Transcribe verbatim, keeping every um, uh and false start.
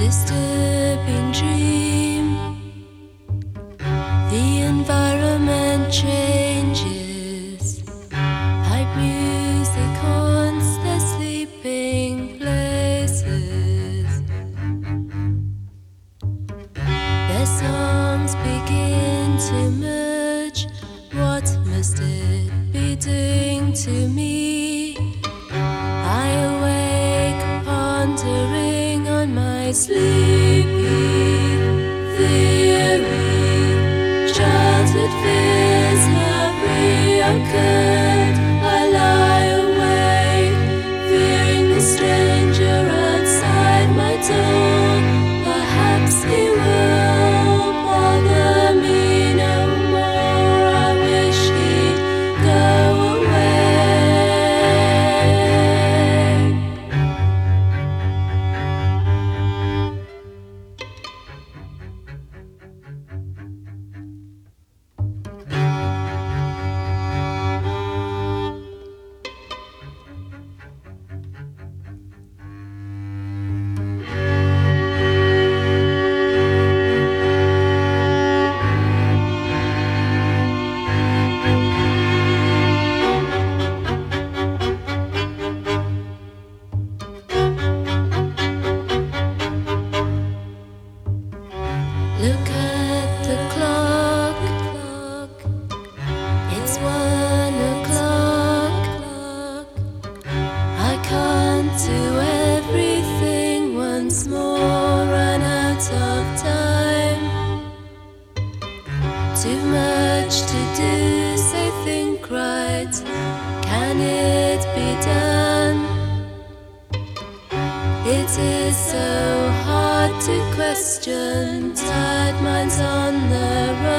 disturbing dream. The environment changes. Pipe music haunts their sleeping places. Their songs begin to merge. What must it be doing to me? I awake pondering on my sleepy theory. Childhood fears have reoccurred. I lie awake, fearing the stranger outside my door. Perhaps he will bother me no more. I wish he'd go away. Look at the clock. It's one o'clock. I can't do everything once more. Run out of time. Too much to do, so think right. Can it be done? It is so hard to question. Tired minds on the run.